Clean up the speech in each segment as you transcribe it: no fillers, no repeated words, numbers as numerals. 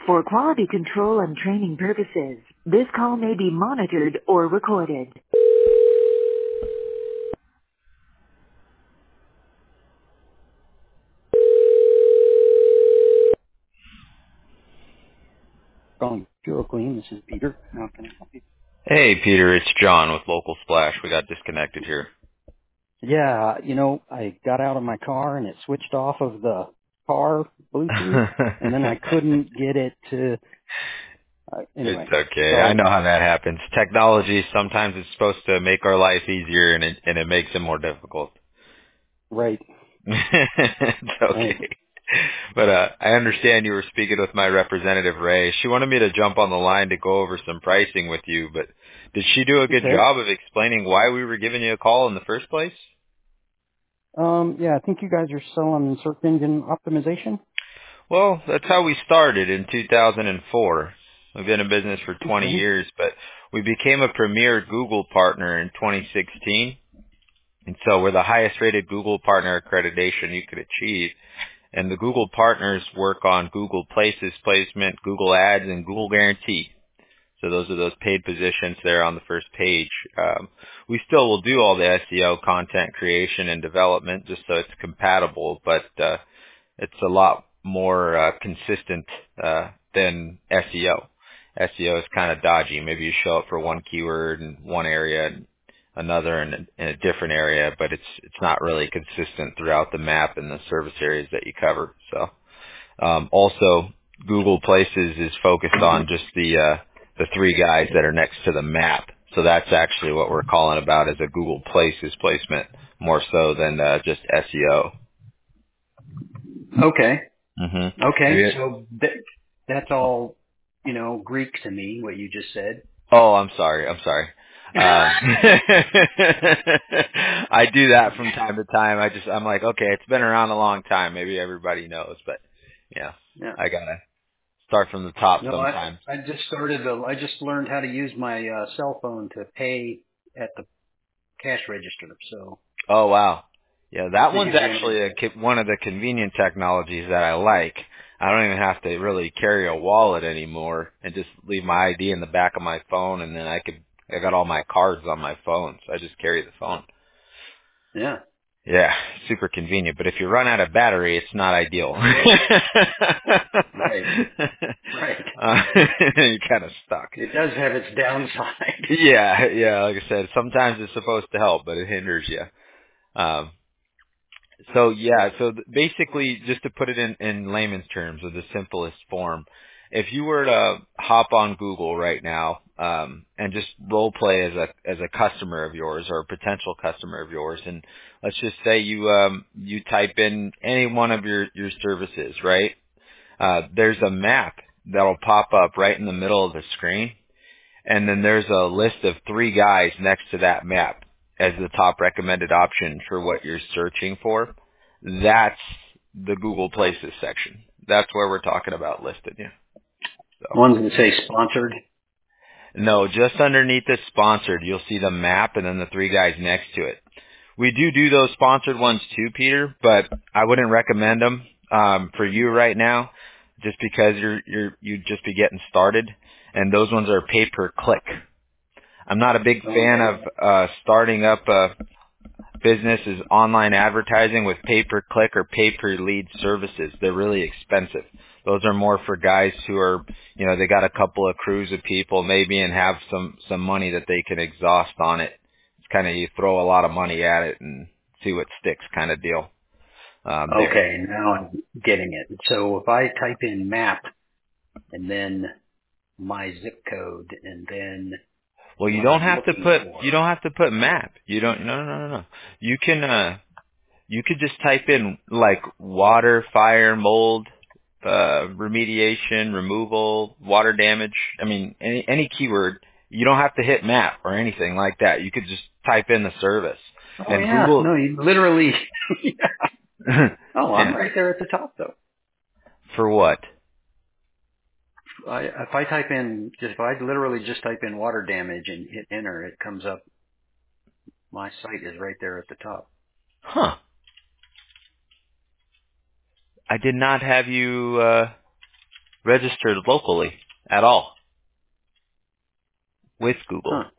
For quality control and training purposes, this call may be monitored or recorded. Calling Pure Clean. This is Peter. How can I help you? Hey, Peter, it's John with Local Splash. We got disconnected here. Yeah, I got out of my car and it switched off of the car Bluetooth, and then I couldn't get it to. Anyway, It's okay. I so know how that happens. Technology sometimes it's supposed to make our life easier, and it makes it more difficult. right, It's right. okay. But I understand you were speaking with my representative Ray. She wanted me to jump on the line to go over some pricing with you, but did she do a good Okay. job of explaining why we were giving you a call in the first place? Yeah, I think you guys are selling search engine optimization. Well, that's how we started in 2004. We've been in business for 20 Okay. years, but we became a premier Google partner in 2016. And so we're the highest rated Google partner accreditation you could achieve. And the Google partners work on Google Places placement, Google Ads, and Google Guarantee. So those are those paid positions there on the first page. We still will do all the SEO content creation and development just so it's compatible, but it's a lot more consistent than SEO. SEO is kind of dodgy. Maybe you show up for one keyword in one area and another in a different area, but it's not really consistent throughout the map and the service areas that you cover. So also, Google Places is focused on just the three guys that are next to the map. So that's actually what we're calling about as a Google Places placement, more so than just SEO. Okay. Mm-hmm. Okay. So that's all, Greek to me, what you just said. Oh, I'm sorry. I do that from time to time. I'm like, okay, it's been around a long time. Maybe everybody knows, but yeah, Yeah. I gotta start from the top No, sometimes. I just learned how to use my cell phone to pay at the cash register. So Oh wow. Yeah, that it one's gives you an actually one of the convenient technologies that I like. I don't even have to really carry a wallet anymore and just leave my ID in the back of my phone, and then I got all my cards on my phone, so I just carry the phone. yeah. Yeah, super convenient, but if you run out of battery, it's not ideal. Right. Right. You're kind of stuck. It does have its downside. Yeah, like I said, sometimes it's supposed to help, but it hinders you. Um, basically, just to put it in layman's terms, or the simplest form, if you were to hop on Google right now and just role play as a customer of yours or a potential customer of yours, and let's just say you type in any one of your services, right? There's a map that'll pop up right in the middle of the screen, and then there's a list of three guys next to that map as the top recommended option for what you're searching for. That's the Google Places section. That's where we're talking about listed. Yeah. So Ones that say sponsored. no, just underneath the sponsored, you'll see the map and then the three guys next to it. We do those sponsored ones too, Peter, but I wouldn't recommend them for you right now, just because you'd just be getting started, and those ones are pay per click. I'm not a big fan Okay. of starting up a business is online advertising with pay-per-click or pay-per-lead services. They're really expensive. Those are more for guys who are, they got a couple of crews of people maybe and have some money that they can exhaust on it. It's kind of you throw a lot of money at it and see what sticks kind of deal. There. Okay, now I'm getting it. So if I type in map and then my zip code and then Well, what I'm looking you for. don't have to put map. You don't. No. You can. You could just type in like water, fire, mold, remediation, removal, water damage. I mean, any keyword. You don't have to hit map or anything like that. You could just type in the service. Oh And yeah, Google, no, you literally. Oh, I'm yeah, right there at the top though. for what? If I type in, if I literally just type in water damage and hit enter, it comes up. My site is right there at the top. Huh. I did not have you registered locally at all with Google. Huh.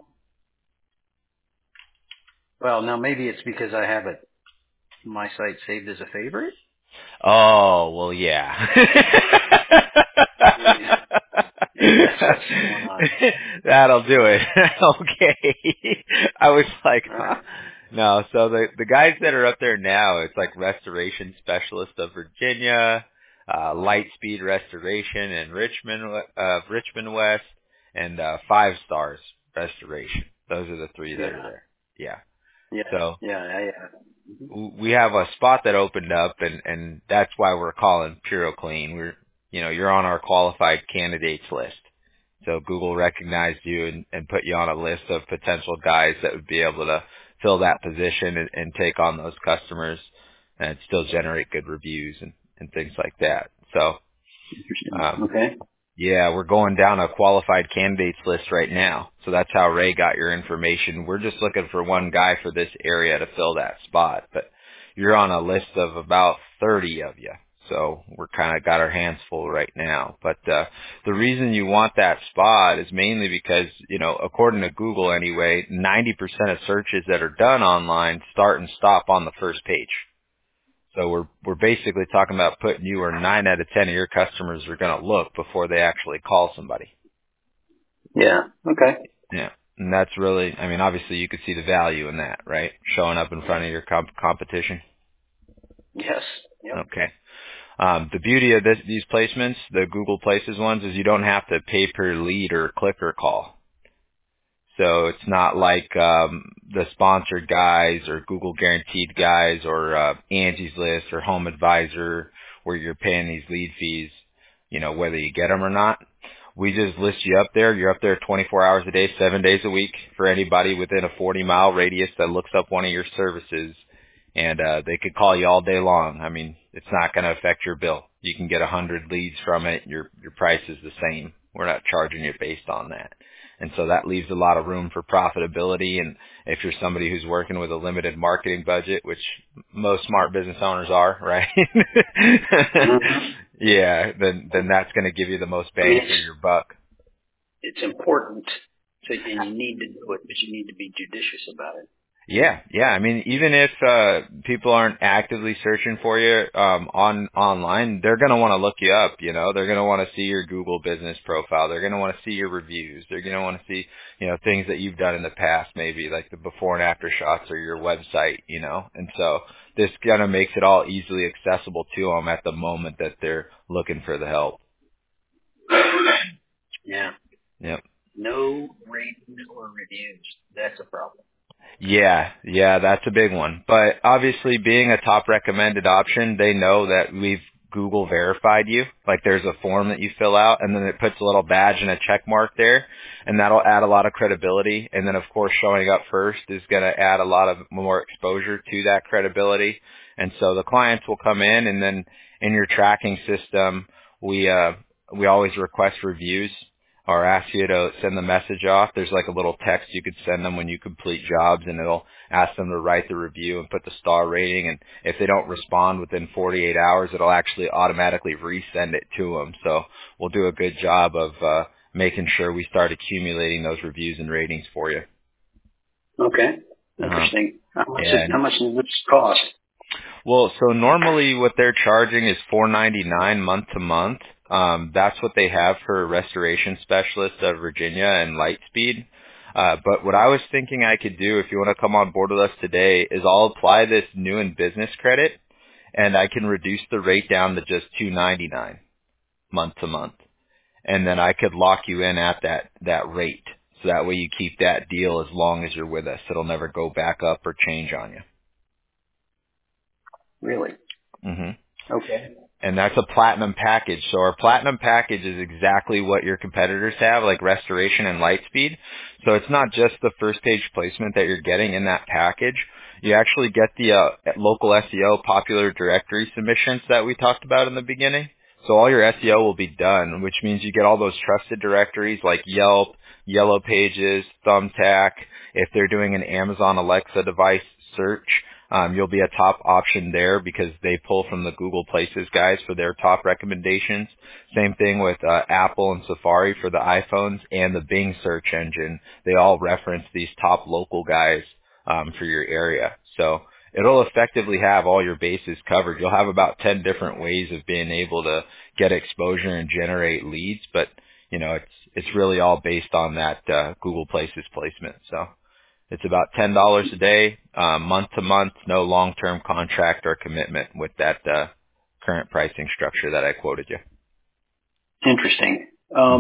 Well, now maybe it's because I have my site saved as a favorite. Oh, well, yeah. Maybe that's what's going on. That'll do it. Okay. I was like, All huh? right. No, so the guys that are up there now, it's like Restoration Specialist of Virginia, Lightspeed Restoration in Richmond West, and 5 Stars Restoration. Those are the 3 that are there. Yeah. Yeah. So Yeah. we have a spot that opened up, and that's why we're calling PuroClean. You're on our qualified candidates list. So Google recognized you and put you on a list of potential guys that would be able to fill that position and take on those customers and still generate good reviews and things like that. So, Interesting. Okay. yeah, we're going down a qualified candidates list right now. So that's how Ray got your information. We're just looking for one guy for this area to fill that spot. But you're on a list of about 30 of you. So we're kind of got our hands full right now. But the reason you want that spot is mainly because, according to Google anyway, 90% of searches that are done online start and stop on the first page. So we're basically talking about putting you where 9 out of 10 of your customers are going to look before they actually call somebody. Yeah. Okay. Yeah. And that's really, obviously you could see the value in that, right? Showing up in front of your competition. Yes. Yep. Okay. The beauty of these placements, the Google Places ones, is you don't have to pay per lead or click or call. So it's not like the sponsored guys or Google guaranteed guys or Angie's List or Home Advisor where you're paying these lead fees, whether you get them or not. We just list you up there. You're up there 24 hours a day, 7 days a week for anybody within a 40-mile radius that looks up one of your services. And they could call you all day long. It's not going to affect your bill. You can get 100 leads from it. Your price is the same. We're not charging you based on that. And so that leaves a lot of room for profitability. And if you're somebody who's working with a limited marketing budget, which most smart business owners are, right? Mm-hmm. Yeah, then that's going to give you the most bang for your buck. It's important, and you need to do it, but you need to be judicious about it. Yeah. Even if people aren't actively searching for you online, they're going to want to look you up. They're going to want to see your Google business profile. They're going to want to see your reviews. They're going to want to see things that you've done in the past, maybe like the before and after shots or your website. And so this kind of makes it all easily accessible to them at the moment that they're looking for the help. Yeah. Yep. No ratings or reviews. That's a problem. Yeah, that's a big one. But obviously being a top recommended option, they know that we've Google verified you. Like there's a form that you fill out and then it puts a little badge and a check mark there and that'll add a lot of credibility. And then of course showing up first is going to add a lot of more exposure to that credibility. And so the clients will come in and then in your tracking system, we always request reviews. Or ask you to send the message off. There's like a little text you could send them when you complete jobs, and it'll ask them to write the review and put the star rating. And if they don't respond within 48 hours, it'll actually automatically resend it to them. So we'll do a good job of making sure we start accumulating those reviews and ratings for you. Okay. Interesting. How much does this cost? Well, so normally what they're charging is $4.99 month to month. That's what they have for Restoration Specialist of Virginia and Lightspeed. But what I was thinking I could do, if you want to come on board with us today, is I'll apply this new in business credit, and I can reduce the rate down to just $2.99 month to month, and then I could lock you in at that rate. So that way you keep that deal as long as you're with us. It'll never go back up or change on you. Really? Mm-hmm. Okay. And that's a platinum package. So our platinum package is exactly what your competitors have, like Restoration and Lightspeed. So it's not just the first page placement that you're getting in that package. You actually get the local SEO popular directory submissions that we talked about in the beginning. So all your SEO will be done, which means you get all those trusted directories like Yelp, Yellow Pages, Thumbtack. If they're doing an Amazon Alexa device search, You'll be a top option there because they pull from the Google Places guys for their top recommendations. Same thing with Apple and Safari for the iPhones, and the Bing search engine. They all reference these top local guys for your area. So it'll effectively have all your bases covered. You'll have about 10 different ways of being able to get exposure and generate leads, but it's really all based on that Google Places placement. So it's about $10 a day, month to month, no long-term contract or commitment with that current pricing structure that I quoted you. Interesting.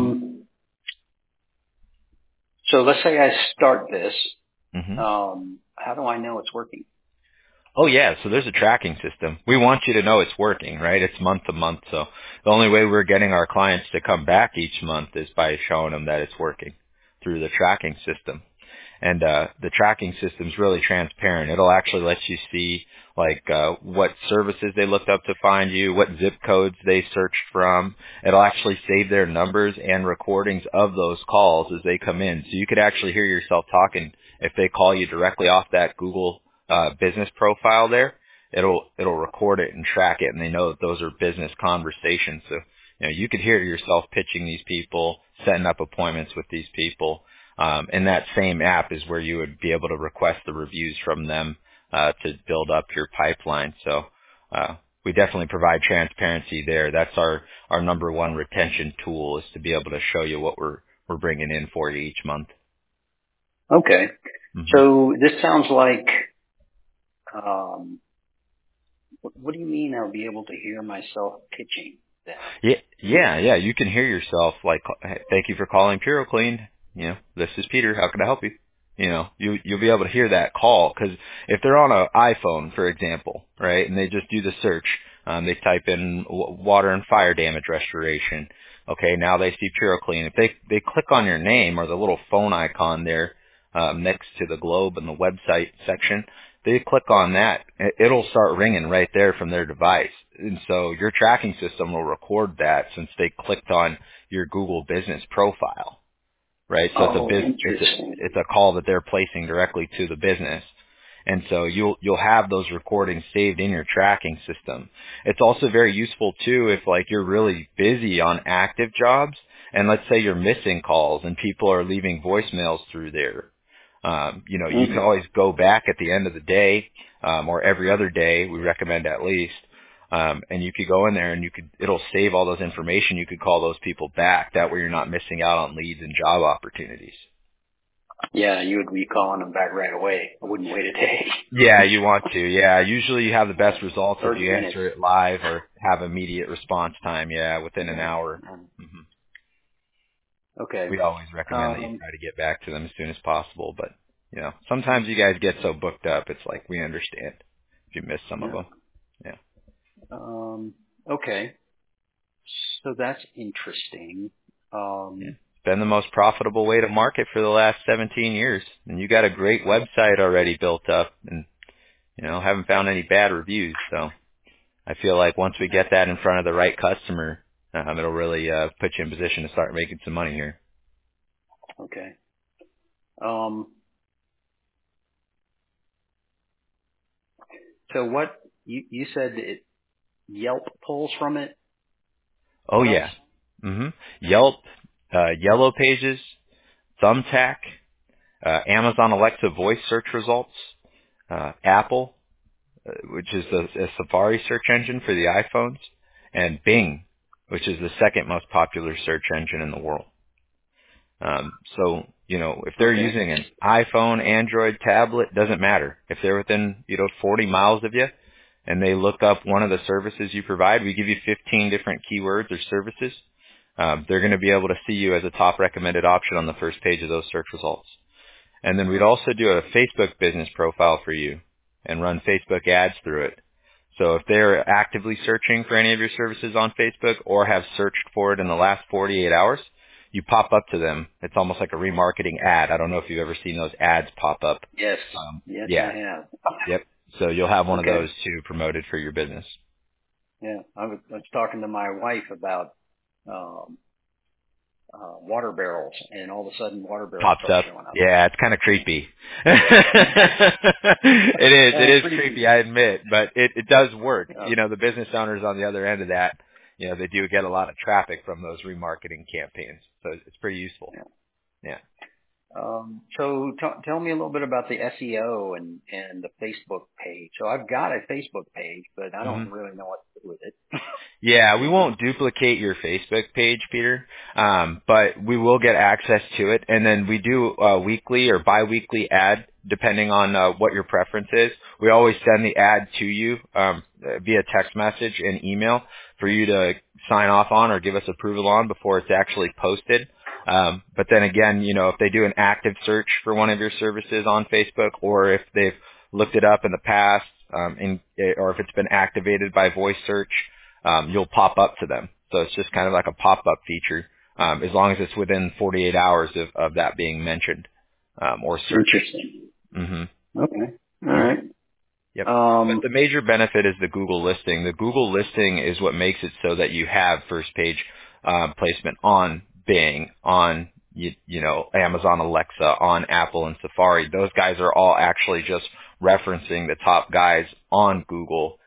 So let's say I start this. How do I know it's working? Oh yeah, so there's a tracking system. We want you to know it's working, right? It's month to month. So the only way we're getting our clients to come back each month is by showing them that it's working through the tracking system. And the tracking system is really transparent. It'll actually let you see what services they looked up to find you, what zip codes they searched from. It'll actually save their numbers and recordings of those calls as they come in. So you could actually hear yourself talking if they call you directly off that Google business profile there. It'll record it and track it, and they know that those are business conversations. So you could hear yourself pitching these people, setting up appointments with these people. And that same app is where you would be able to request the reviews from them to build up your pipeline. So we definitely provide transparency there. That's our number one retention tool, is to be able to show you what we're bringing in for you each month. Okay. So this sounds like, what do you mean I'll be able to hear myself pitching that? Yeah. You can hear yourself like, hey, thank you for calling PuroClean. This is Peter. How can I help you? You'll be able to hear that call, because if they're on an iPhone, for example, right, and they just do the search, they type in water and fire damage restoration. Okay, now they see PuroClean. If they click on your name or the little phone icon there next to the globe in the website section, they click on that, it'll start ringing right there from their device. And so your tracking system will record that since they clicked on your Google business profile. Right, so it's a call that they're placing directly to the business, and so you'll have those recordings saved in your tracking system. It's also very useful too if you're really busy on active jobs, and let's say you're missing calls and people are leaving voicemails through there. You can always go back at the end of the day, or every other day. We recommend at least. And you could go in there and it'll save all those information. You could call those people back. That way you're not missing out on leads and job opportunities. Yeah, you would be calling them back right away. I wouldn't wait a day. Yeah, you want to. Yeah, usually you have the best results if you answer it live or have immediate response time. Yeah, within an hour. Okay. We always recommend that you try to get back to them as soon as possible. But, sometimes you guys get so booked up, it's like we understand if you miss some of them. Yeah. Okay. So that's interesting. It's been the most profitable way to market for the last 17 years. And you got a great website already built up and, haven't found any bad reviews. So I feel like once we get that in front of the right customer, it'll really put you in position to start making some money here. Okay. So what you said Yelp pulls from it? Oh, yeah. Yelp, Yellow Pages, Thumbtack, Amazon Alexa voice search results, Apple, which is a Safari search engine for the iPhones, and Bing, which is the second most popular search engine in the world. So, if they're using an iPhone, Android, tablet, doesn't matter. If they're within, 40 miles of you and they look up one of the services you provide, we give you 15 different keywords or services. They're going to be able to see you as a top recommended option on the first page of those search results. And then we'd also do a Facebook business profile for you and run Facebook ads through it. So if they're actively searching for any of your services on Facebook or have searched for it in the last 48 hours, you pop up to them. It's almost like a remarketing ad. I don't know if you've ever seen those ads pop up. Yes. I have. Yep. So you'll have one of those too promoted for your business. Yeah. I was talking to my wife about water barrels, and all of a sudden water barrels Pops start up. showing up. Yeah, it's kind of creepy. It is creepy, I admit, but it does work. Yeah. You know, the business owners on the other end of that, you know, they do get a lot of traffic from those remarketing campaigns, so it's pretty useful. Yeah. So tell me a little bit about the SEO and the Facebook page. So I've got a Facebook page, but I don't really know what to do with it. Yeah, we won't duplicate your Facebook page, Peter, but we will get access to it. And then we do a weekly or biweekly ad, depending on what your preference is. We always send the ad to you via text message and email for you to sign off on or give us approval on before it's actually posted. But then again, you know, if they do an active search for one of your services on Facebook, or if they've looked it up in the past, or if it's been activated by voice search, you'll pop up to them. So it's just kind of like a pop-up feature, as long as it's within 48 hours of that being mentioned, or searched. Interesting. Mm-hmm. Okay. All right. Yep. But the major benefit is the Google listing. The Google listing is what makes it so that you have first page placement on Bing, on you know, Amazon Alexa, on Apple and Safari. Those guys are all actually just referencing the top guys on Google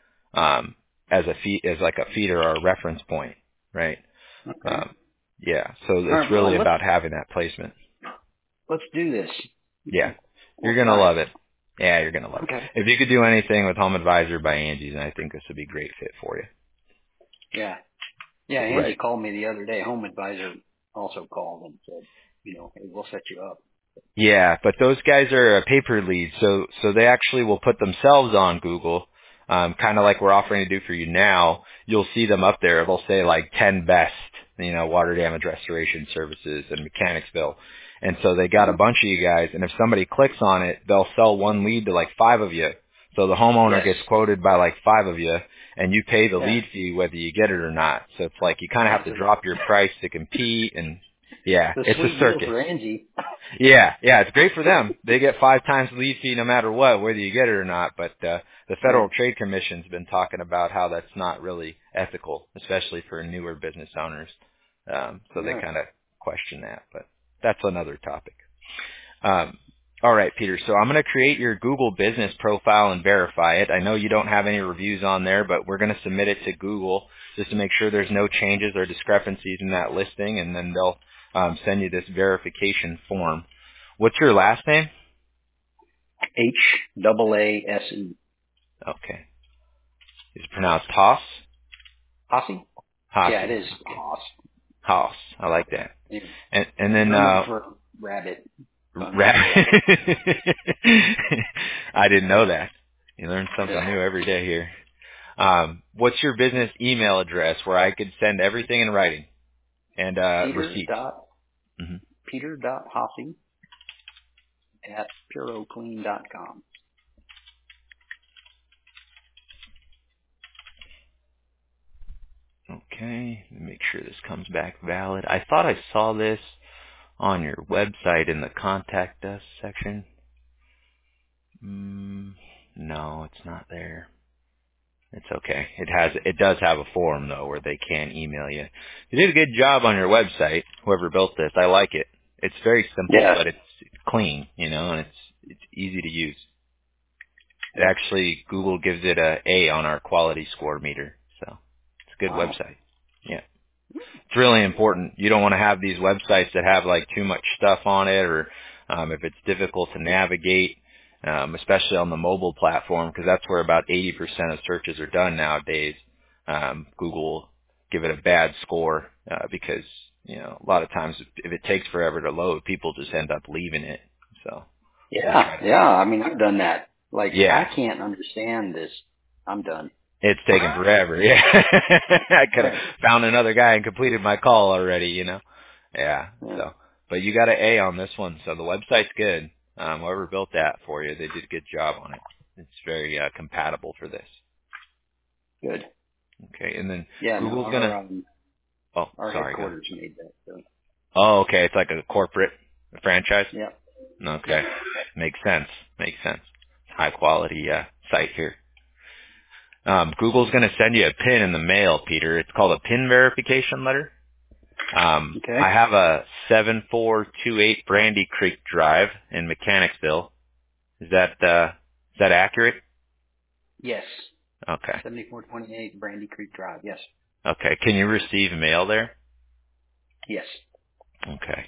as like a feeder or a reference point, right? Okay. Yeah. So it's Right, really about having that placement. Let's do this. Yeah. You're going to love it. Yeah, you're going to love it. If you could do anything with Home Advisor by Angie, then I think this would be a great fit for you. Yeah. Yeah, Angie called me the other day. Home Advisor also called and said, you know, hey, we'll set you up. Yeah, but those guys are a paper lead, so they actually will put themselves on Google, kind of like we're offering to do for you now. You'll see them up there. It'll say like 10 best, you know, water damage restoration services in Mechanicsville. And so they got a bunch of you guys, and if somebody clicks on it, they'll sell one lead to like 5 of you. So the homeowner gets quoted by like 5 of you, and you pay the lead fee whether you get it or not. So it's like you kind of have to drop your price to compete, and yeah, it's a circus. For Angie. Yeah, it's great for them. They get 5 times the lead fee no matter what, whether you get it or not. But the Federal Trade Commission's been talking about how that's not really ethical, especially for newer business owners. So they kind of question that, but that's another topic. All right, Peter. So I'm going to create your Google business profile and verify it. I know you don't have any reviews on there, but we're going to submit it to Google just to make sure there's no changes or discrepancies in that listing, and then they'll send you this verification form. What's your last name? Haase. Okay. Is it pronounced Haas? Haase? Haase. Yeah, it is Okay. Haas. Haas. I like that. Yeah. And then for rabbit. Rabbit. I didn't know that. You learn something new every day here. What's your business email address where I could send everything in writing and receipts? Peter.Haase at puroclean.com. Okay, let me make sure this comes back valid. I thought I saw this on your website in the contact us section. No, it's not there. It's okay. It does have a form though where they can email you. You did a good job on your website, whoever built this. I like it. It's very simple, but it's clean, you know, and it's easy to use. It actually, Google gives it a A on our quality score meter, so it's a good website. Yeah. It's really important. You don't want to have these websites that have like too much stuff on it, or if it's difficult to navigate, especially on the mobile platform, because that's where about 80% of searches are done nowadays. Google will give it a bad score because, you know, a lot of times if it takes forever to load, people just end up leaving it. So I mean, I've done that. Like, I can't understand this. I'm done. It's taken forever. Yeah. I could have found another guy and completed my call already, you know? Yeah. So, but you got an A on this one, so the website's good. Whoever built that for you, they did a good job on it. It's very compatible for this. Good. Okay, and then Google's our sorry. Headquarters made that. So. Oh, okay. It's like a corporate franchise? Yeah. Okay. Makes sense. High quality site here. Google's going to send you a PIN in the mail, Peter. It's called a PIN verification letter. Okay. I have a 7428 Brandy Creek Drive in Mechanicsville. Is that accurate? Yes. Okay. 7428 Brandy Creek Drive. Yes. Okay. Can you receive mail there? Yes. Okay.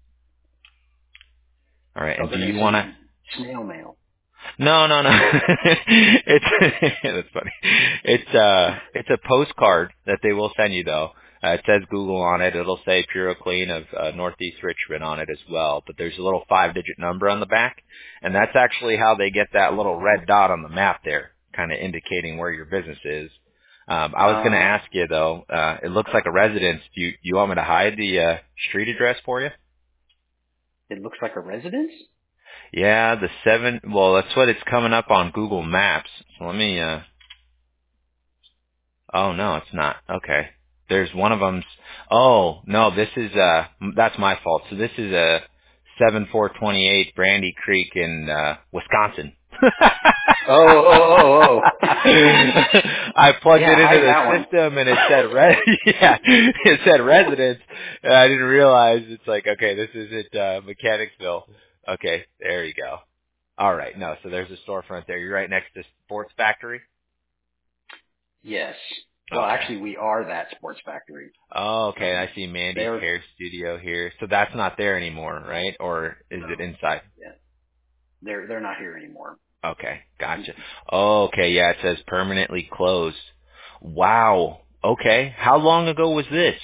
All right. I And was do going you to want to? say snail mail. No. It's that's funny. It's a postcard that they will send you though. It says Google on it. It'll say Puro Clean of Northeast Richmond on it as well. But there's a little 5-digit number on the back, and that's actually how they get that little red dot on the map there, kind of indicating where your business is. I was going to ask you though. It looks like a residence. Do you want me to hide the street address for you? It looks like a residence? Yeah, the 7. Well, that's what it's coming up on Google Maps. So let me. Oh no, it's not. Okay. There's one of them's. Oh no, this is that's my fault. So this is a 7428 Brandy Creek in Wisconsin. Oh. I plugged Yeah, it into hide the that one. system and it said yeah, it said residence. And I didn't realize it's like, okay, this is at Mechanicsville. Okay, there you go. All right, no, so there's a storefront there. You're right next to Sports Factory. Yes. Well, Okay. actually, we are that sports factory. Oh, okay. I see Mandy's They're, hair studio here. So that's not there anymore, right? Or is it no, inside? yeah, they're not here anymore. Okay, gotcha. Oh, okay, yeah, it says permanently closed. Wow. Okay. How long ago was this?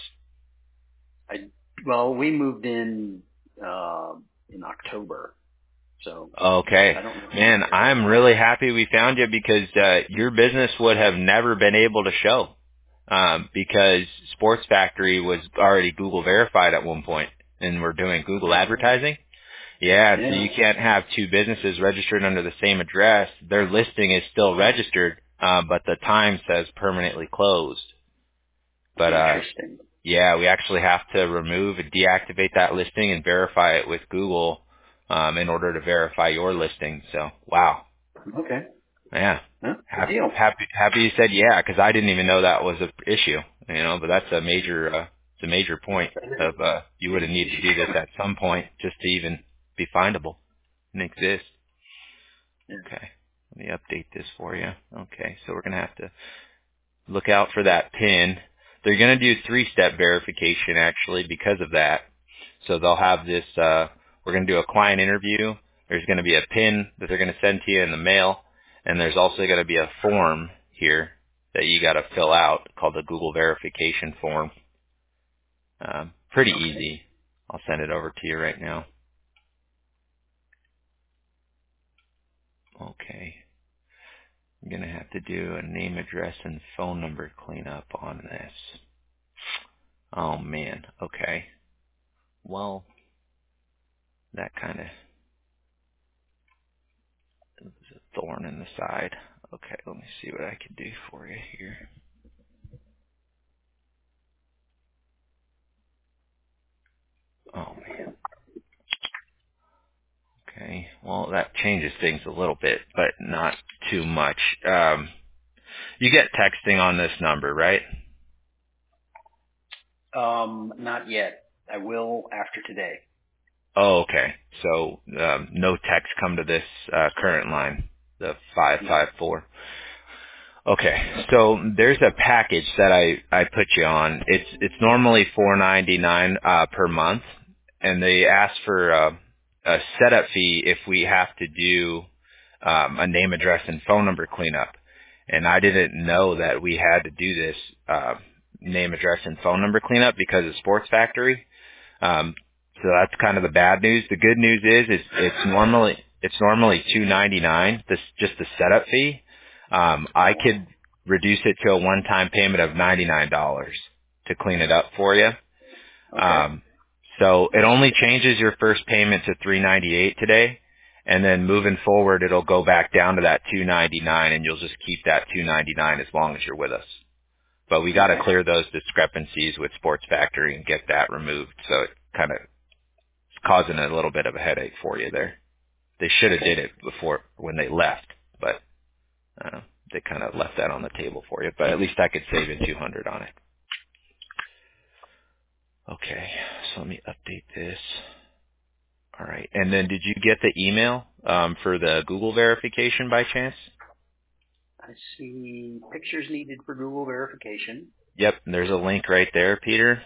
Well, we moved in October, so Okay. I don't know Man, very I'm long. really happy we found you because your business would have never been able to show. Because Sports Factory was already Google verified at one point and we're doing Google advertising. Yeah, so Yeah, you can't have two businesses registered under the same address. Their listing is still registered, but the time says permanently closed. But interesting. yeah, we actually have to remove and deactivate that listing and verify it with Google in order to verify your listing. So, wow. Okay, Yeah. huh? Good deal. Happy you said yeah, because I didn't even know that was a issue. But that's a major point of you would have needed to do this at some point just to even be findable and exist. Yeah. Okay. Let me update this for you. Okay, so we're gonna have to look out for that PIN. They're gonna do 3-step verification actually because of that. So they'll have this. We're gonna do a client interview. There's gonna be a PIN that they're gonna send to you in the mail, and there's also gonna be a form here that you gotta fill out called the Google verification form. Pretty Okay. easy. I'll send it over to you right now. Okay. I'm going to have to do a name, address, and phone number cleanup on this. Oh, man. Okay. Well, that kind of is a thorn in the side. Okay, let me see what I can do for you here. Oh, man. Okay. Well, that changes things a little bit, but not too much. You get texting on this number, right? Not yet. I will after today. Oh, okay. So no text come to this current line, the No. 554. Okay, so there's a package that I put you on. It's normally $4.99 per month, and they ask for a setup fee if we have to do a name, address, and phone number cleanup. And I didn't know that we had to do this name, address, and phone number cleanup because of Sports Factory. So that's kind of the bad news. The good news is it's normally $2.99. This just the setup fee. I could reduce it to a one-time payment of $99 to clean it up for you. Okay. So it only changes your first payment to $398 today, and then moving forward, it'll go back down to that $299, and you'll just keep that $299 as long as you're with us. But we got to Okay. clear those discrepancies with Sports Factory and get that removed. So it kind of is causing a little bit of a headache for you there. They should have did it before when they left, but they kind of left that on the table for you. But at least I could save you $200 on it. Okay, so let me update this. All right. And then did you get the email for the Google verification by chance? I see pictures needed for Google verification. Yep, and there's a link right there, Peter.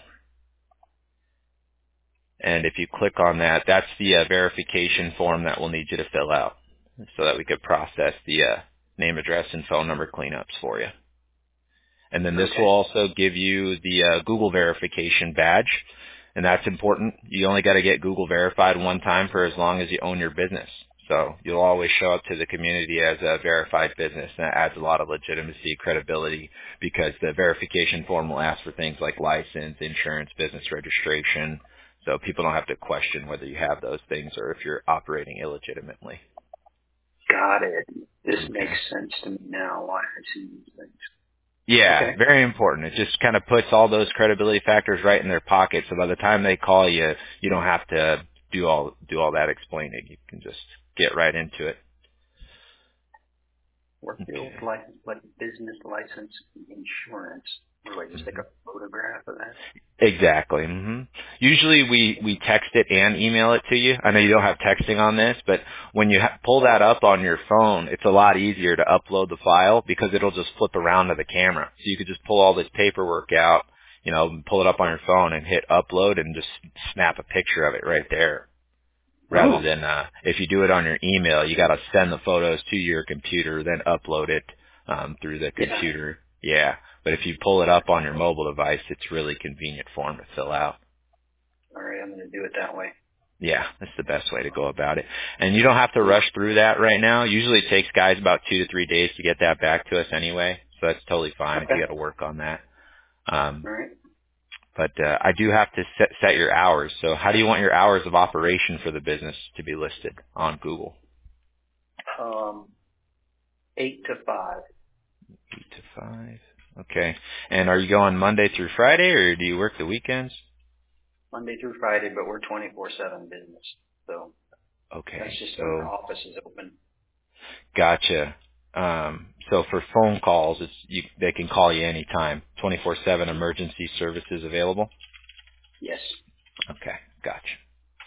And if you click on that, that's the verification form that we'll need you to fill out so that we could process the name, address, and phone number cleanups for you. And then this will also give you the Google verification badge, and that's important. You only got to get Google verified one time for as long as you own your business. So you'll always show up to the community as a verified business, and that adds a lot of legitimacy, credibility, because the verification form will ask for things like license, insurance, business registration, so people don't have to question whether you have those things or if you're operating illegitimately. Got it. This makes sense to me now, why I see these things. Yeah, very important. It just kind of puts all those credibility factors right in their pocket. So by the time they call you, you don't have to do all that explaining. You can just get right into it. Work field license, like business license, insurance. Do I just take a photograph of that? Exactly. Usually we text it and email it to you. I know you don't have texting on this, but when you pull that up on your phone, it's a lot easier to upload the file because it'll just flip around to the camera. So you could just pull all this paperwork out, pull it up on your phone and hit upload and just snap a picture of it right there. Rather than if you do it on your email, you got to send the photos to your computer, then upload it through the computer. Yeah. But if you pull it up on your mobile device, it's really convenient form to fill out. All right, I'm going to do it that way. Yeah, that's the best way to go about it. And you don't have to rush through that right now. Usually it takes guys about 2 to 3 days to get that back to us anyway, so that's totally fine if you got to work on that. All right. But I do have to set your hours. So how do you want your hours of operation for the business to be listed on Google? 8 to 5. 8 to 5. Okay. And are you going Monday through Friday, or do you work the weekends? Monday through Friday, but we're 24/7 business. So that's just when our office is open. Gotcha. So for phone calls, they can call you anytime. 24/7 emergency services available? Yes. Okay. Gotcha.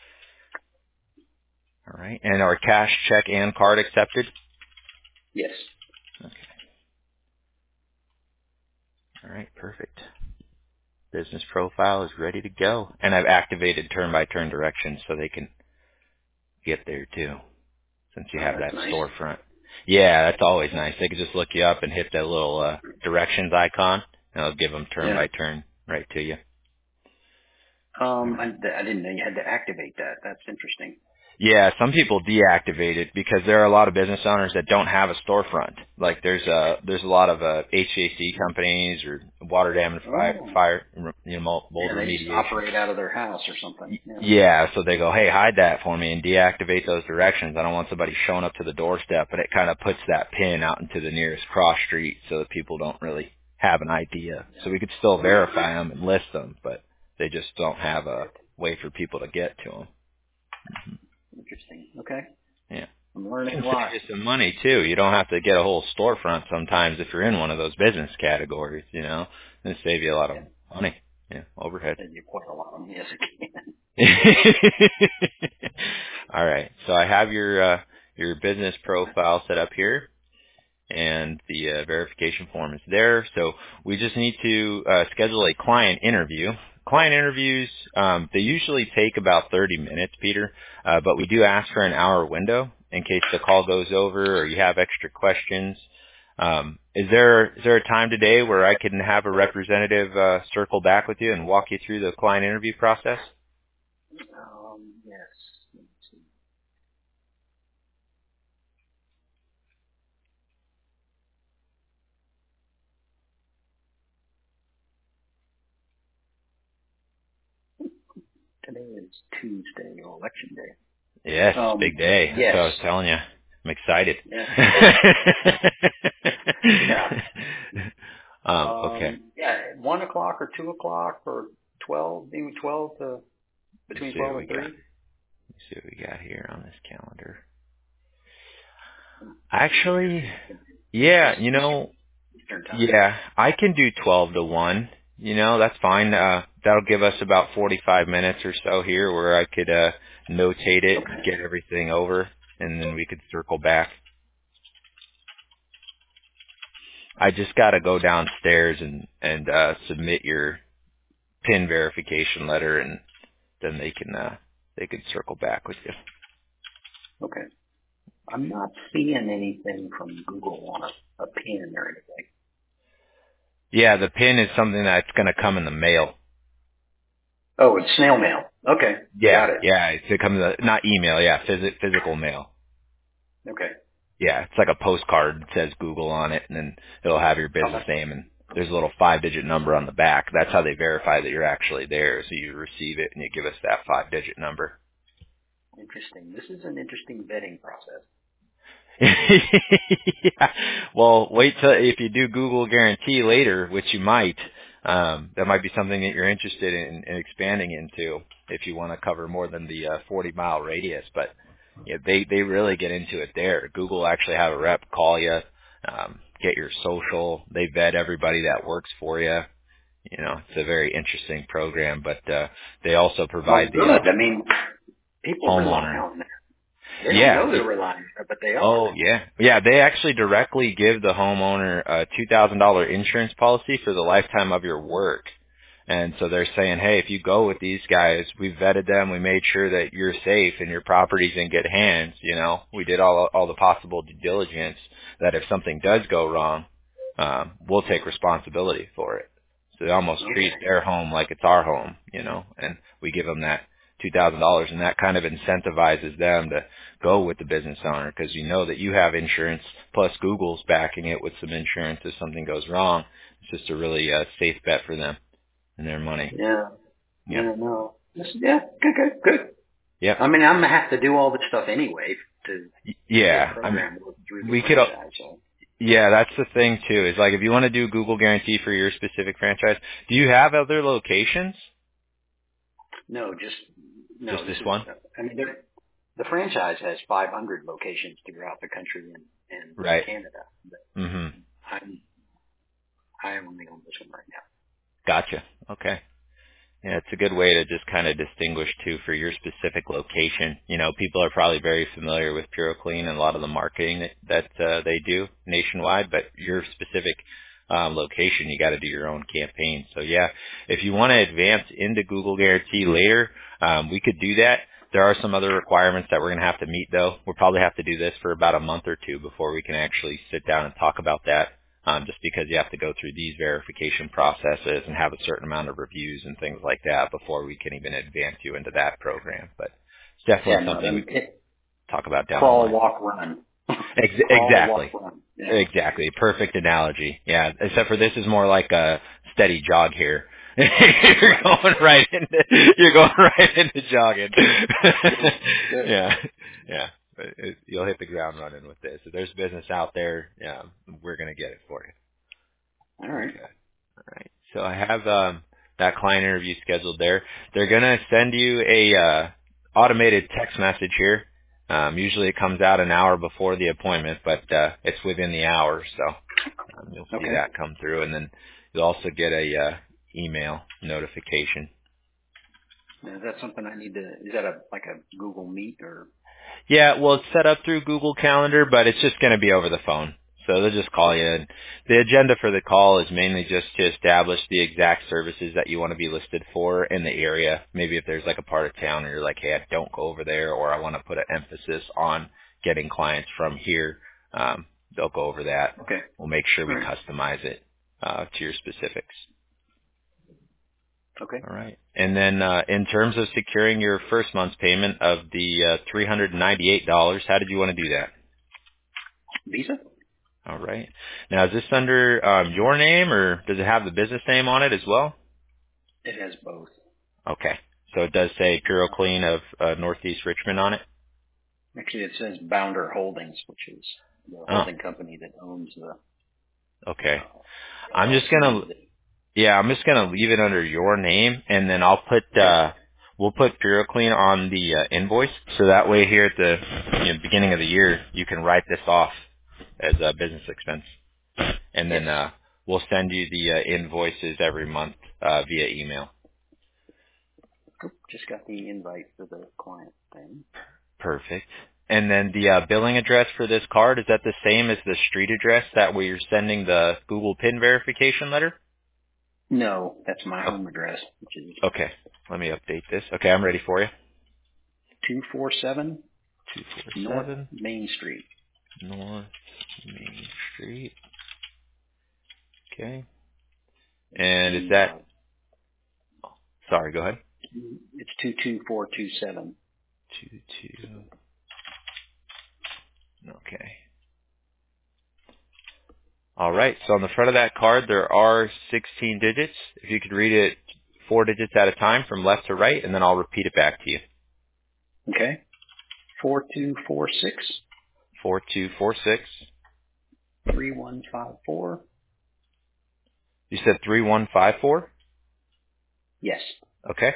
All right. And are cash, check, and card accepted? Yes. Okay. All right. Perfect. Business profile is ready to go. And I've activated turn-by-turn directions so they can get there too, since you have that storefront. Yeah, that's always nice. They can just look you up and hit that little directions icon, and it'll give them turn-by-turn right to you. I didn't know you had to activate that. That's interesting. Yeah, some people deactivate it because there are a lot of business owners that don't have a storefront. Like there's a lot of HVAC companies or water damage, fire, mold remediation. They just operate out of their house or something. Yeah, so they go, hey, hide that for me and deactivate those directions. I don't want somebody showing up to the doorstep, but it kind of puts that pin out into the nearest cross street so that people don't really have an idea. So we could still verify them and list them, but they just don't have a way for people to get to them. Interesting. Okay. Yeah. I'm learning a lot. Save you some money too. You don't have to get a whole storefront sometimes if you're in one of those business categories, and save you a lot of money. Yeah, overhead. Save you quite a lot of money, yes, it can. All right. So I have your business profile set up here, and the verification form is there. So we just need to schedule a client interview. Client interviews, they usually take about 30 minutes, Peter, but we do ask for an hour window in case the call goes over or you have extra questions. Is there a time today where I can have a representative circle back with you and walk you through the client interview process? Yes. Let's see. Today is Tuesday, Election Day. Yes, big day. That's what I was telling you. I'm excited. Yeah. Okay. Yeah, 1 o'clock or 2 o'clock or 12, maybe 12 to between 12 and 3. Let's see what we got here on this calendar. Actually, yeah, I can do 12 to 1. That's fine. That'll give us about 45 minutes or so here where I could notate it, Okay. get everything over, and then we could circle back. I just got to go downstairs and submit your PIN verification letter, and then they can circle back with you. Okay. I'm not seeing anything from Google on a pin or anything. Yeah, the PIN is something that's going to come in the mail. Oh, it's snail mail. Okay. Yeah, Got it. yeah, it comes not email, yeah, physical mail. Okay. Yeah, it's like a postcard that says Google on it, and then it'll have your business name, and there's a little 5-digit number on the back. That's how they verify that you're actually there. So you receive it, and you give us that 5-digit number. Interesting. This is an interesting vetting process. Yeah. Well, wait till if you do Google Guarantee later, which you might. That might be something that you're interested in expanding into if you want to cover more than the 40-mile radius. But yeah, they really get into it there. Google actually have a rep call you, get your social. They vet everybody that works for you. It's a very interesting program. But they also Well, provide the good. I mean, people rely homeowner. on that. They don't Yeah. know they're relying on it, but they are. Oh, yeah. Yeah, they actually directly give the homeowner a $2,000 insurance policy for the lifetime of your work. And so they're saying, hey, if you go with these guys, we vetted them, we made sure that you're safe and your property's in good hands, We did all the possible due diligence that if something does go wrong, we'll take responsibility for it. So they almost treat their home like it's our home, and we give them that $2,000, and that kind of incentivizes them to go with the business owner because you know that you have insurance, plus Google's backing it with some insurance if something goes wrong. It's just a really safe bet for them and their money. Yeah. Yep. Yeah, no. Yeah, good. Yep. I mean, I'm going to have to do all this stuff anyway to Yeah. program through the we could. franchise. So. Yeah, that's the thing too. Is like if you want to do Google Guarantee for your specific franchise, do you have other locations? No, just this one? I mean, the franchise has 500 locations throughout the country and Right. Canada. But Mm-hmm. I am only on this one right now. Gotcha. Okay. Yeah, it's a good way to just kind of distinguish too for your specific location. People are probably very familiar with PureClean and a lot of the marketing that they do nationwide, but your specific location, you got to do your own campaign. So yeah, if you want to advance into Google Guarantee later, we could do that. There are some other requirements that we're going to have to meet though. We'll probably have to do this for about a month or two before we can actually sit down and talk about that. Just because you have to go through these verification processes and have a certain amount of reviews and things like that before we can even advance you into that program. But it's definitely something we can talk about down the line. Crawl, walk, run. Exactly. Walk, run. Yeah. Exactly. Perfect analogy. Yeah. Except for this is more like a steady jog here. You're going right into jogging. Yeah. Yeah. You'll hit the ground running with this. If there's business out there, yeah, we're going to get it for you. All right. Okay. All right. So I have that client interview scheduled there. They're going to send you a automated text message here. Usually it comes out an hour before the appointment, but it's within the hour, so you'll see that come through, and then you'll also get a email notification. Now, is that something I need to? Is that like a Google Meet or? Yeah, well, it's set up through Google Calendar, but it's just going to be over the phone. So they'll just call you. And the agenda for the call is mainly just to establish the exact services that you want to be listed for in the area. Maybe if there's like a part of town and you're like, hey, I don't go over there, or I want to put an emphasis on getting clients from here, they'll go over that. Okay. We'll make sure we customize it to your specifics. Okay. All right. And then in terms of securing your first month's payment of the $398, how did you want to do that? Visa. All right. Now, is this under your name, or does it have the business name on it as well? It has both. Okay. So it does say PureClean of Northeast Richmond on it? Actually, it says Bounder Holdings, which is the holding company that owns the... Okay. I'm just going to leave it under your name, and then I'll put... We'll put PureClean on the invoice, so that way here at the beginning of the year, you can write this off as a business expense. And then we'll send you the invoices every month via email. Just got the invite for the client thing. Perfect. And then the billing address for this card, is that the same as the street address that where you're sending the Google PIN verification letter? No, that's my home address, which is Okay. Let me update this. Okay, I'm ready for you. 247 North 247 Main Street. North Main Street. Okay. And is that... Sorry, go ahead. It's 22427. 22. Okay. All right. So on the front of that card, there are 16 digits. If you could read it 4 digits at a time from left to right, and then I'll repeat it back to you. Okay. 4246 4246. 3154. You said 3154? Yes. Okay.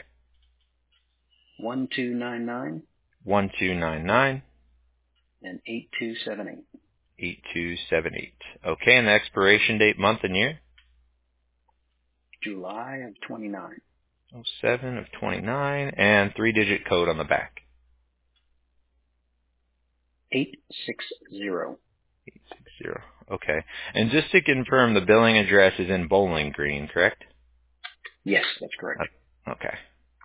1299 1299. and 8278. 8278. Okay, and the expiration date, month and year? July of 29. 07 of 29, and 3-digit code on the back. 860. 860. Okay. And just to confirm, the billing address is in Bowling Green, correct? Yes, that's correct. Okay.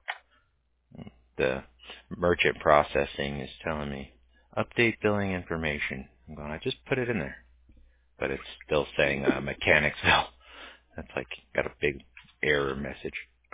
The merchant processing is telling me, update billing information. I'm going, I just put it in there. But it's still saying Mechanicsville. That's like, got a big error message.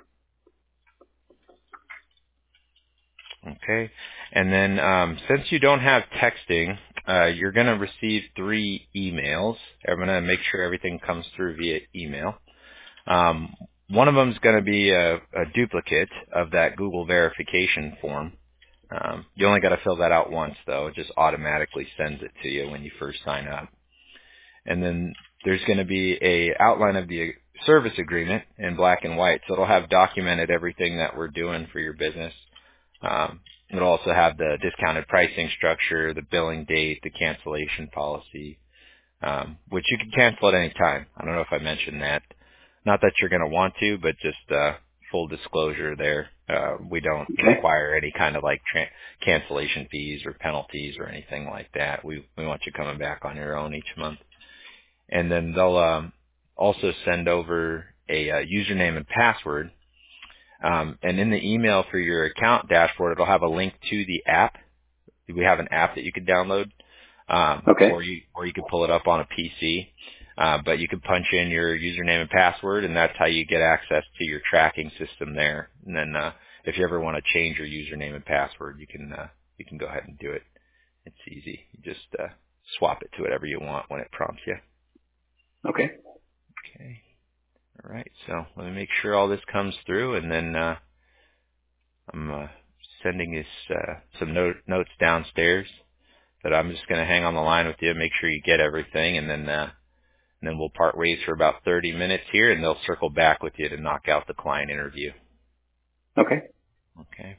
Okay. And then since you don't have texting, you're going to receive 3 emails. I'm going to make sure everything comes through via email. One of them is going to be a duplicate of that Google verification form. You only got to fill that out once, though. It just automatically sends it to you when you first sign up. And then there's going to be a outline of the service agreement in black and white, so it'll have documented everything that we're doing for your business. It'll also have the discounted pricing structure, the billing date, the cancellation policy, which you can cancel at any time. I don't know if I mentioned that. Not that you're going to want to, but just full disclosure there. We don't require any kind of like cancellation fees or penalties or anything like that. We want you coming back on your own each month. And then they'll also send over a username and password. And in the email for your account dashboard, it'll have a link to the app. We have an app that you can download, or you can pull it up on a PC. But you can punch in your username and password, and that's how you get access to your tracking system there. And then if you ever want to change your username and password, you can go ahead and do it. It's easy. You just swap it to whatever you want when it prompts you. Okay. Okay. All right. So let me make sure all this comes through, and then I'm sending this some notes downstairs that I'm just going to hang on the line with you, make sure you get everything, and then we'll part ways for about 30 minutes here, and they'll circle back with you to knock out the client interview. Okay. Okay.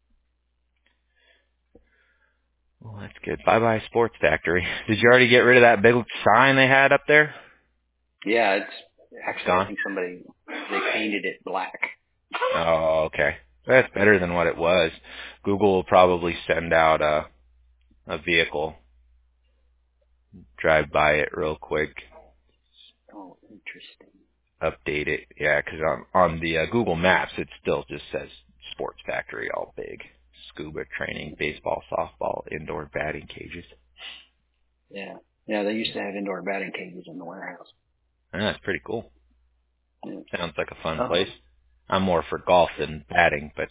Well, that's good. Bye-bye Sports Factory. Did you already get rid of that big sign they had up there? Yeah, it's actually, gone? I think they painted it black. Oh, okay. That's better than what it was. Google will probably send out a vehicle, drive by it real quick. Oh, interesting. Update it. Yeah, because on the Google Maps, it still just says Sports Factory all big. Scuba training, baseball, softball, indoor batting cages. Yeah. Yeah, they used to have indoor batting cages in the warehouse. That's pretty cool. Yeah. Sounds like a fun place. I'm more for golf than batting, but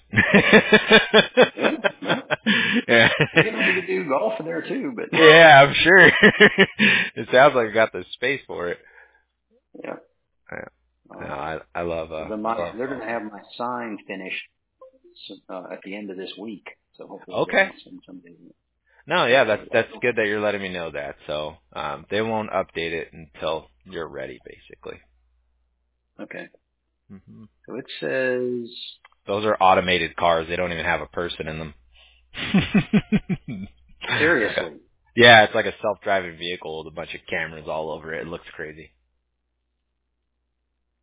yeah. You can do golf in there too, but yeah, I'm sure. It sounds like I got the space for it. Yeah. No, I love. They're going to have my sign finished at the end of this week, so hopefully Okay. they'll send somebody. No, yeah, that's good that you're letting me know that. So they won't update it until you're ready, basically. Okay. Mm-hmm. So it says those are automated cars. They don't even have a person in them. Seriously? Yeah, it's like a self-driving vehicle with a bunch of cameras all over it. It looks crazy.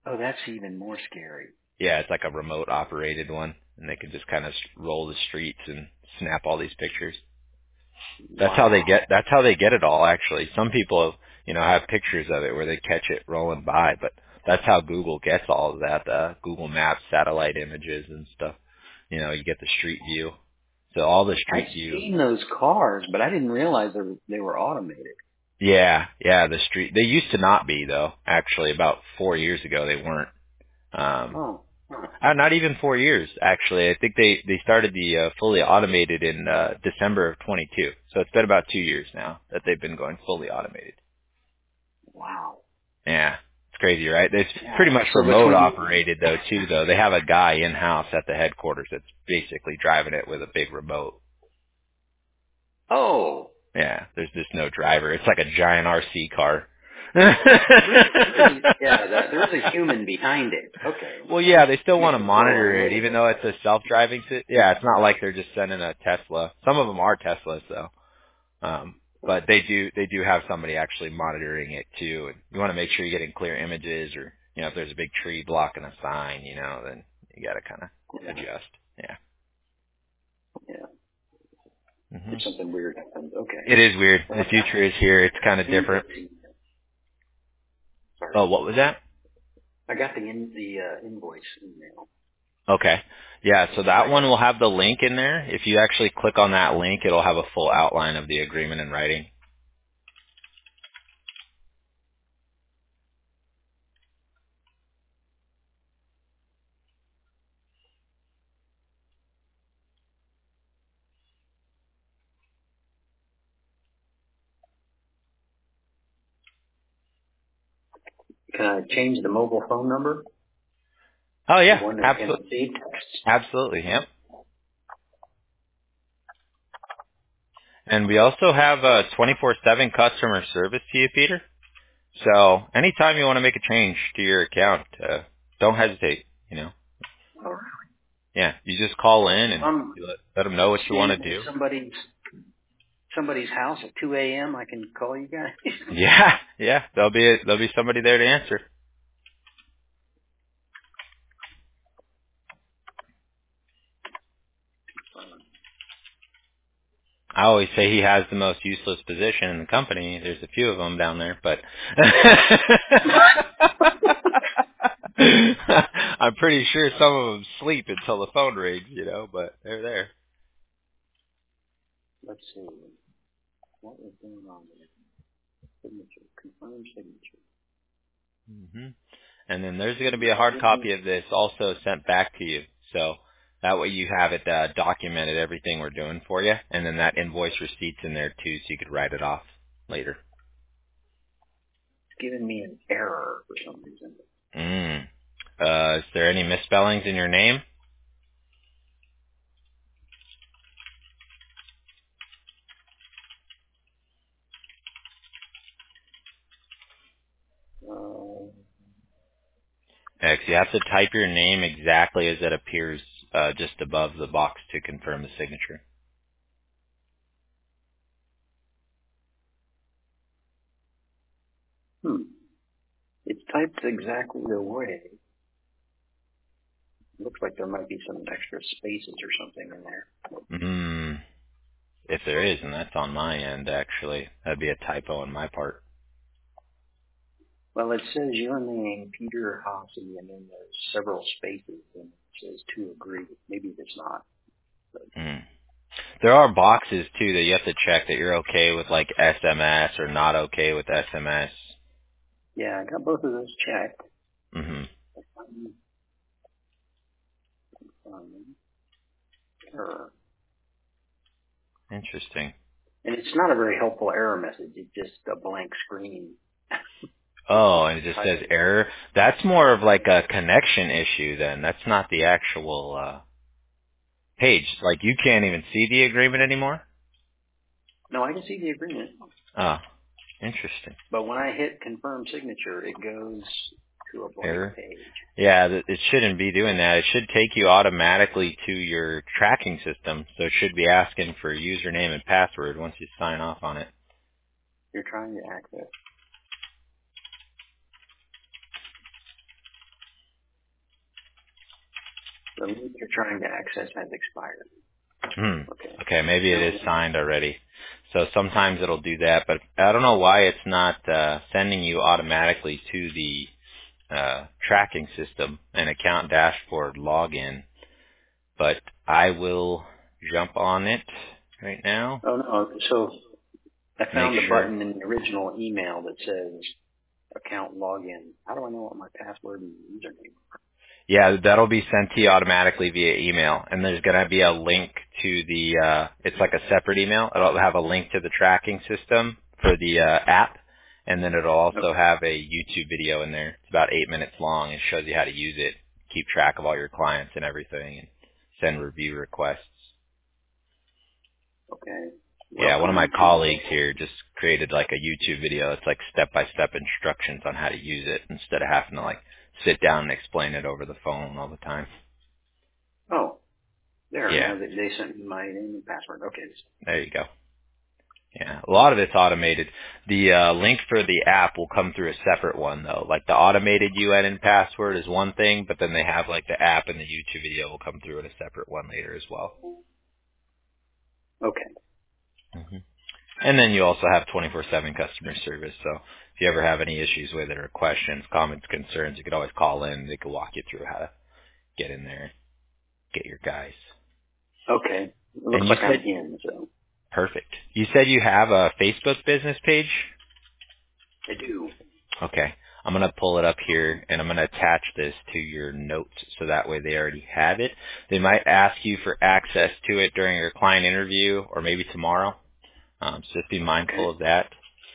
Oh, that's even more scary. Yeah, it's like a remote operated one, and they can just kind of roll the streets and snap all these pictures. That's how they get. That's how they get it all. Actually, some people, have pictures of it where they catch it rolling by, but that's how Google gets all of that. Google Maps satellite images and stuff. You get the street view. So all the street view. I've seen those cars, but I didn't realize they were automated. Yeah, the street. They used to not be though. Actually, about 4 years ago, they weren't. Not even 4 years, actually. I think they started the fully automated in December of 22. So it's been about 2 years now that they've been going fully automated. Wow. Yeah, it's crazy, right? It's pretty much remote operated though, too. Though they have a guy in house at the headquarters that's basically driving it with a big remote. Oh. Yeah, there's just no driver. It's like a giant RC car. There's a human behind it. Okay. Well, yeah, they still want to monitor it, even though it's a self-driving. Yeah, it's not like they're just sending a Tesla. Some of them are Teslas, though. But they do have somebody actually monitoring it too. And you want to make sure you're getting clear images, or if there's a big tree blocking a sign, then you got to kind of adjust. Yeah. Mm-hmm. There's something weird happened. Okay. It is weird. The future is here. It's kind of different. Sorry. Oh, what was that? I got the invoice email. Okay. Yeah, so that one will have the link in there. If you actually click on that link, it'll have a full outline of the agreement in writing. Can I change the mobile phone number? Oh, yeah. Absolutely. Yep. And we also have a 24/7 customer service to you, Peter. So anytime you want to make a change to your account, don't hesitate, Oh, really? Yeah, you just call in and you let them know what you want to do. Somebody's house at 2 a.m. I can call you guys. Yeah. There'll be somebody there to answer. I always say he has the most useless position in the company. There's a few of them down there, but I'm pretty sure some of them sleep until the phone rings, but they're there. Let's see. What is going on there? Signature. Confirm signature. Mm-hmm. And then there's going to be a hard copy of this also sent back to you. So that way you have it documented, everything we're doing for you. And then that invoice receipt's in there too, so you could write it off later. It's giving me an error for some reason. Is there any misspellings in your name? Yeah, 'cause you have to type your name exactly as it appears just above the box to confirm the signature. It's typed exactly the way. Looks like there might be some extra spaces or something in there. If there is, and that's on my end, actually. That'd be a typo on my part. Well, it says your name, Peter Hossey, and then there's several spaces, and it says to agree. Maybe it's not. There are boxes, too, that you have to check that you're okay with, like SMS or not okay with SMS. Yeah, I got both of those checked. Error. Interesting. And it's not a very helpful error message. It's just a blank screen. Oh, and it just says error? That's more of like a connection issue then. That's not the actual page. Like you can't even see the agreement anymore? No, I can see the agreement. Oh, interesting. But when I hit confirm signature, it goes to a blank page. Yeah, it shouldn't be doing that. It should take you automatically to your tracking system. So it should be asking for username and password once you sign off on it. You're trying to access. The link you're trying to access has expired. Okay, maybe it is signed already. So sometimes it'll do that, but I don't know why it's not sending you automatically to the tracking system and account dashboard login. But I will jump on it right now. Oh, no. So I found the button in the original email that says account login. How do I know what my password and username are? Yeah, that'll be sent to you automatically via email. And there's going to be a link to the, it's like a separate email. It'll have a link to the tracking system for the app. And then it'll also have a YouTube video in there. It's about 8 minutes long. It shows you how to use it, keep track of all your clients and everything, and send review requests. Okay. Yeah, one of my colleagues here just created like a YouTube video. It's like step-by-step instructions on how to use it instead of having to like sit down and explain it over the phone all the time. Oh, there. Yeah. They sent me my name and password. Okay. There you go. Yeah, a lot of it's automated. The link for the app will come through a separate one though. Like the automated UN and password is one thing, but then they have like the app and the YouTube video will come through in a separate one later as well. Okay. Mm-hmm. And then you also have 24/7 customer service. So if you ever have any issues with it or questions, comments, concerns, you could always call in. They could walk you through how to get in there, get your guys. Okay. It looks like I'm in, so. Perfect. You said you have a Facebook business page? I do. Okay. I'm going to pull it up here, and I'm going to attach this to your notes so that way they already have it. They might ask you for access to it during your client interview or maybe tomorrow. So just be mindful of that.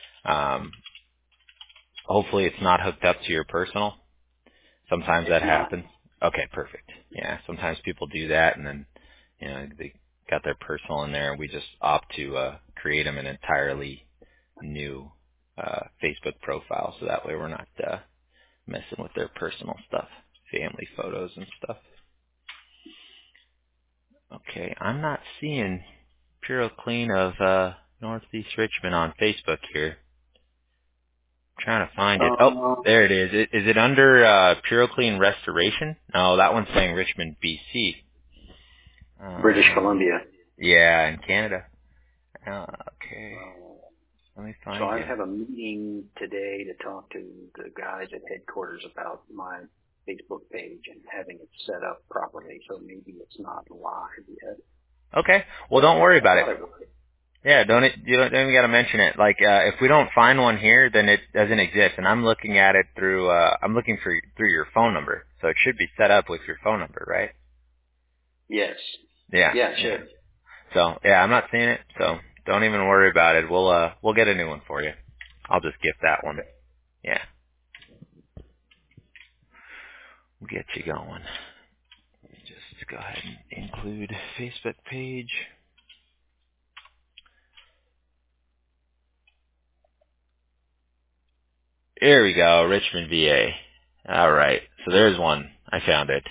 Hopefully it's not hooked up to your personal. Sometimes that happens. Okay, perfect. Yeah, sometimes people do that, and then they got their personal in there, and we just opt to create them an entirely new Facebook profile, so that way we're not messing with their personal stuff, family photos and stuff. Okay, I'm not seeing Puro Clean of Northeast Richmond on Facebook here. I'm trying to find it. Oh, there it is. Is it under Puro Clean Restoration? No, that one's saying Richmond, BC. British Columbia. Yeah, in Canada. Okay. Let me find So I you. have a meeting today to talk to the guys at headquarters about my Facebook page and having it set up properly, so maybe it's not live yet. Okay. Well, don't worry about it. Yeah, you don't even got to mention it. Like if we don't find one here, then it doesn't exist. And I'm looking at it through I'm looking through your phone number. So it should be set up with your phone number, right? Yes. Yeah. Yeah, sure. So, yeah, I'm not seeing it. So, don't even worry about it. We'll get a new one for you. I'll just gift that one. Yeah. We'll get you going. Just go ahead and include Facebook page. There we go, Richmond, VA. All right. So there's one. I found it.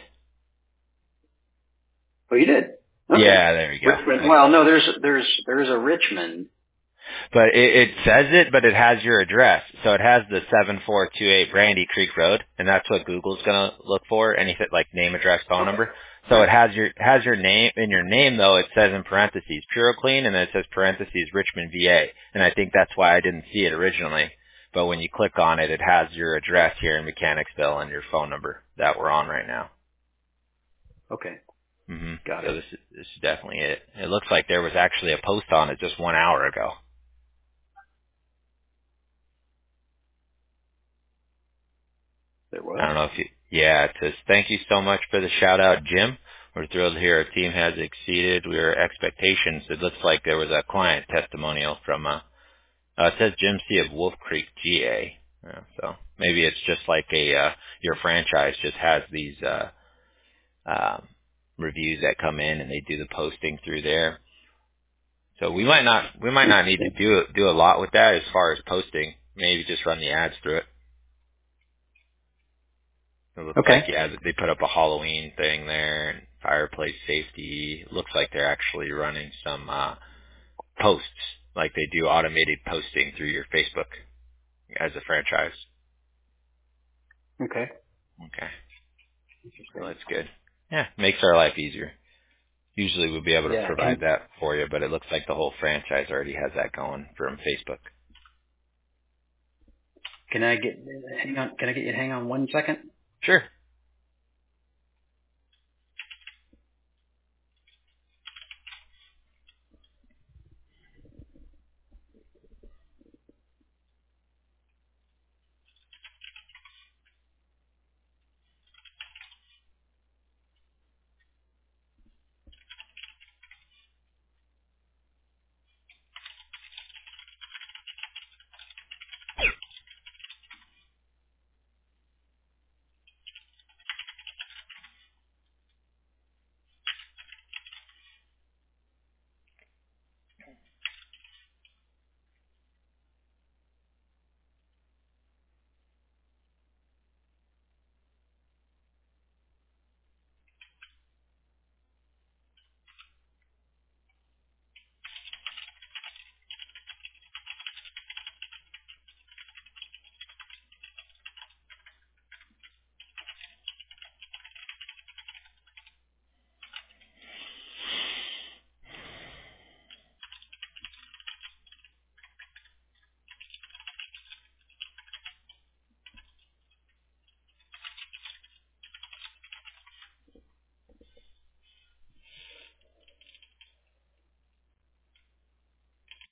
Oh, you did? Okay. Yeah, there we go. Richmond. Well, no, there's a Richmond. But it says it, but it has your address. So it has the 7428 Brandy Creek Road, and that's what Google's going to look for, anything like name, address, phone number. So it has your name. In your name, though, it says in parentheses Puro Clean, and then it says parentheses Richmond, VA. And I think that's why I didn't see it originally. But when you click on it, it has your address here in Mechanicsville and your phone number that we're on right now. Okay. Mm-hmm. Got it. So this is definitely it. It looks like there was actually a post on it just 1 hour ago. There was? I don't know if you, yeah, it says, thank you so much for the shout out, Jim. We're thrilled to hear our team has exceeded your expectations. It looks like there was a client testimonial from, it says Jim C. of Wolf Creek, GA. So maybe it's just like your franchise just has these, reviews that come in and they do the posting through there. So we might not need to do a lot with that as far as posting. Maybe just run the ads through it. It looks like, yeah, they put up a Halloween thing there and fireplace safety. It looks like they're actually running some posts, like they do automated posting through your Facebook as a franchise. Okay. Okay. So that's good. Yeah, makes our life easier. Usually we'll be able to provide that for you, but it looks like the whole franchise already has that going from Facebook. Can I get you to hang on 1 second? Sure.